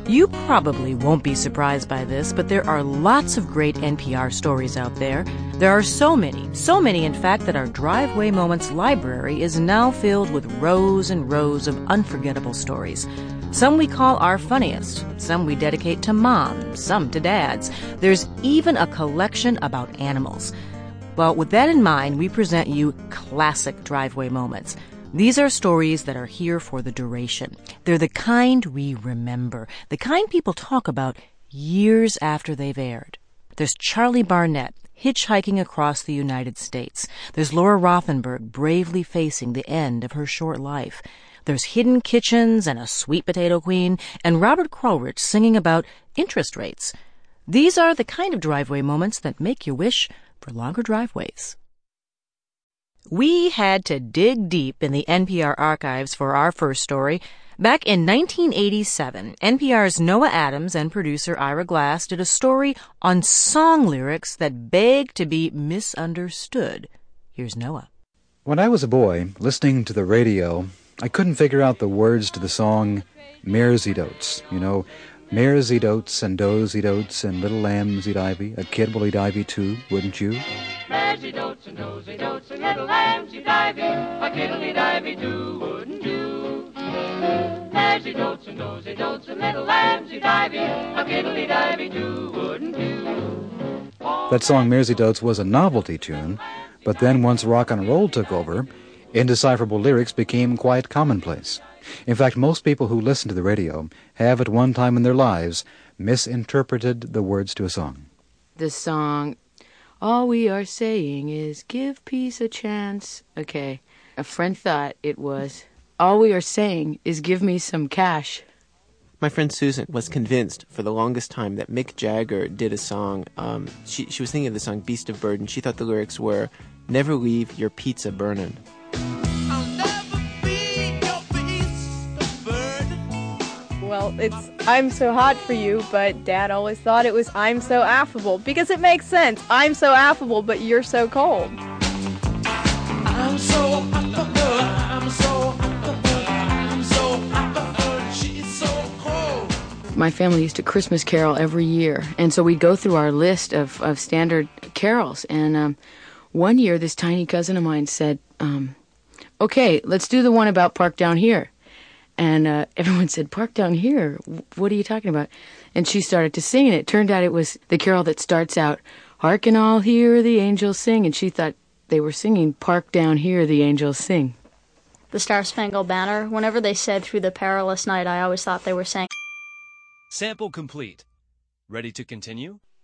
You probably won't be surprised by this, but there are lots of great NPR stories out there. There are so many, in fact, that our Driveway Moments library is now filled with rows and rows of unforgettable stories. Some we call our funniest, some we dedicate to moms, some to dads. There's even a collection about animals. Well, with that in mind, we present you classic Driveway Moments. These are stories that are here for the duration. They're the kind we remember, the kind people talk about years after they've aired. There's Charlie Barnett hitchhiking across the United States. There's Laura Rothenberg bravely facing the end of her short life. There's hidden kitchens and a sweet potato queen, and Robert Krulwich singing about interest rates. These are the kind of Driveway Moments that make you wish for longer driveways. We had to dig deep in the NPR archives for our first story. Back in 1987, NPR's Noah Adams and producer Ira Glass did a story on song lyrics that beg to be misunderstood. Here's Noah. When I was a boy, listening to the radio, I couldn't figure out the words to the song Mares Eat Oats. You know, mares eat oats and does eat oats and little lambs eat ivy. A kid will eat ivy too, wouldn't you? Mares eat oats and does eat oats and little lambs eat ivy. A kid will eat ivy too, wouldn't you? Mares eat oats and does eat oats and little lambs eat ivy. A kid will eat ivy too, wouldn't you? That song Mares Eat Oats was a novelty tune, but then once rock and roll took over, indecipherable lyrics became quite commonplace. In fact, most people who listen to the radio have at one time in their lives misinterpreted the words to a song. The song, all we are saying is give peace a chance. Okay, a friend thought it was, all we are saying is give me some cash. My friend Susan was convinced for the longest time that Mick Jagger did a song. She was thinking of the song Beast of Burden. She thought the lyrics were, never leave your pizza burnin'. Well, it's I'm so hot for you, but Dad always thought it was I'm so affable, because it makes sense. I'm so affable, but you're so cold. I'm so affable, I'm so affable, I'm so affable, she's so cold. My family used to Christmas carol every year, and so we'd go through our list of standard carols. And one year, this tiny cousin of mine said, okay, let's do the one about Park Down Here. And everyone said, Park Down Here? What are you talking about? And she started to sing, and it turned out it was the carol that starts out, Hark and all hear the angels sing. And she thought they were singing, Park Down Here, the angels sing. The Star-Spangled Banner, whenever they said Through the Perilous Night, I always thought they were saying. Sample complete. Ready to continue?